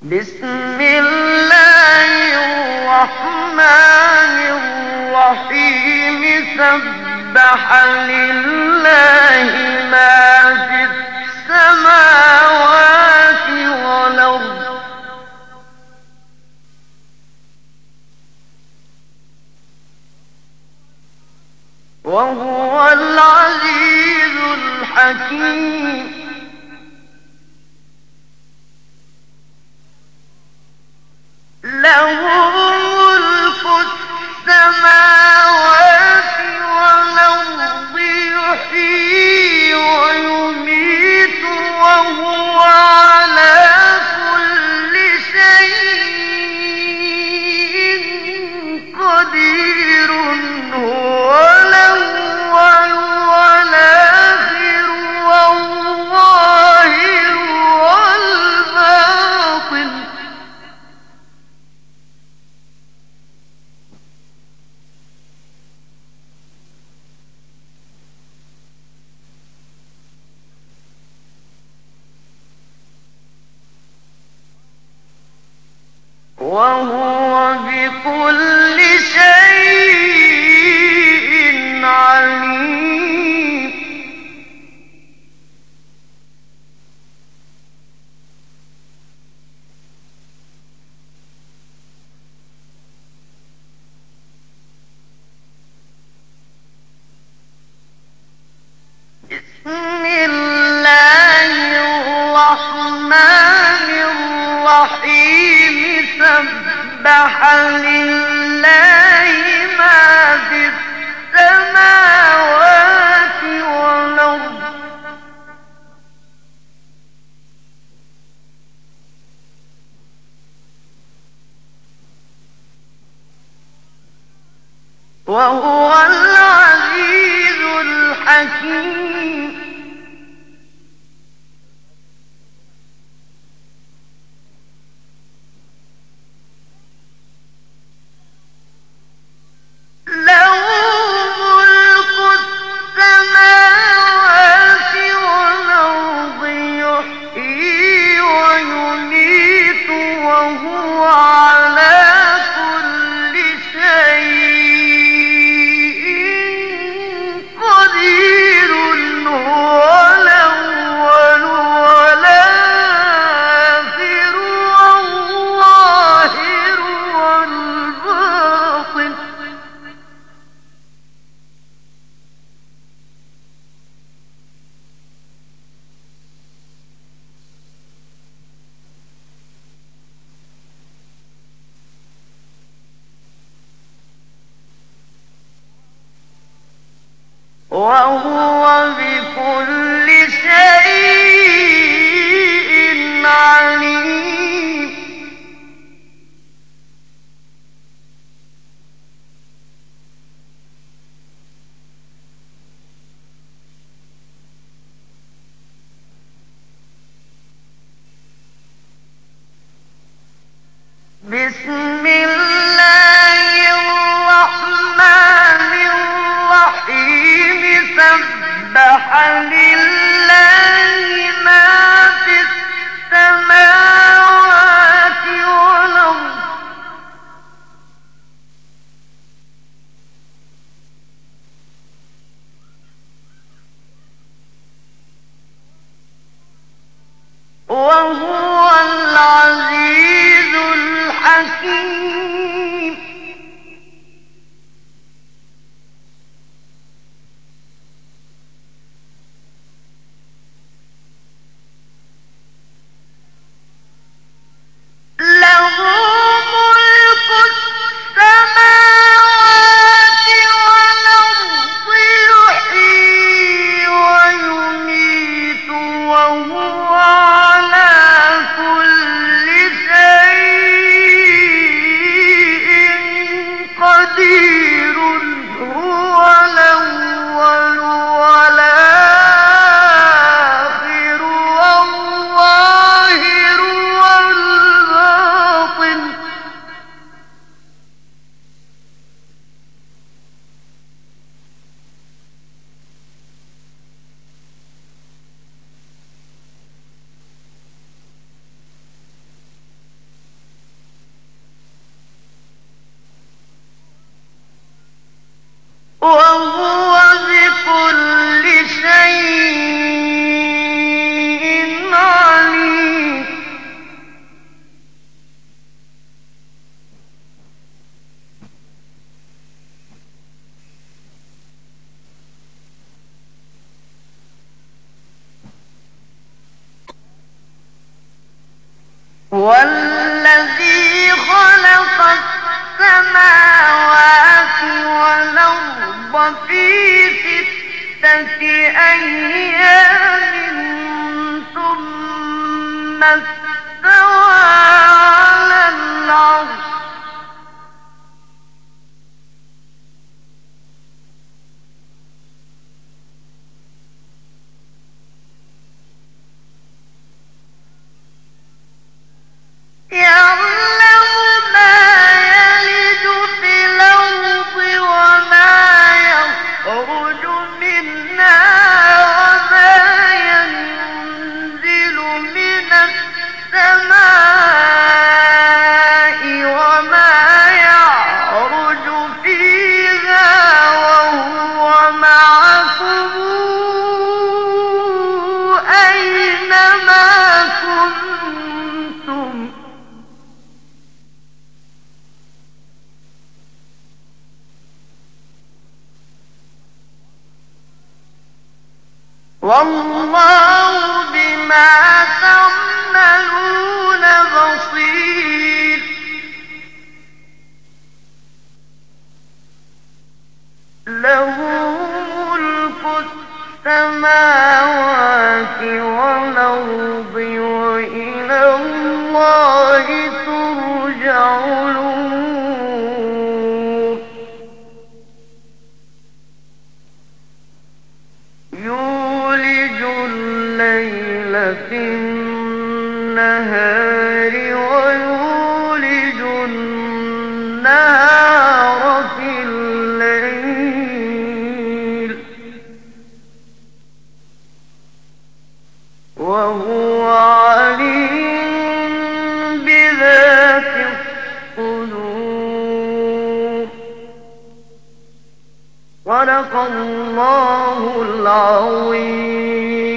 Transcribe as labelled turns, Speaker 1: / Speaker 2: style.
Speaker 1: بسم الله الرحمن الرحيم سبح لله ما في السماوات والأرض وهو العزيز الحكيم له ملك السماوات والأرض يحيي ويميت وهو على كل شيء قدير هو الأول والآخر والظاهر والباطن وهو بكل شيء عليم بسم الله الرحمن الرحيم سبح لله ما في السماوات والأرض وهو العزيز الحكيم له ملك السماوات والأرض يحيي ويميت وهو على كل شيء قدير هو الأول والآخر والظاهر والباطن وهو بكل شيء عليم بسم الله الرحمن الرحيم سبح لله ما في السماوات والأرض وهو العزيز الحكيم له ملك السماوات والأرض يحيي ويميت وهو على وهو بكل شيء عليم. والذي خلق السماوات والأرض في 6 أيام ثم استوى على العرش يعلم ما يلج في الأرض وما يخرج منها وما ينزل من السماء وما يعرج فيها وهو معكم أينما كنتم والله بما تعملون بصير. له ملك السماوات والأرض وإلى الله ترجع الأمور. يولج الليل في النهار ويولج النهار في الليل وهو عليم بذات الصدور. صدق الله العظيم.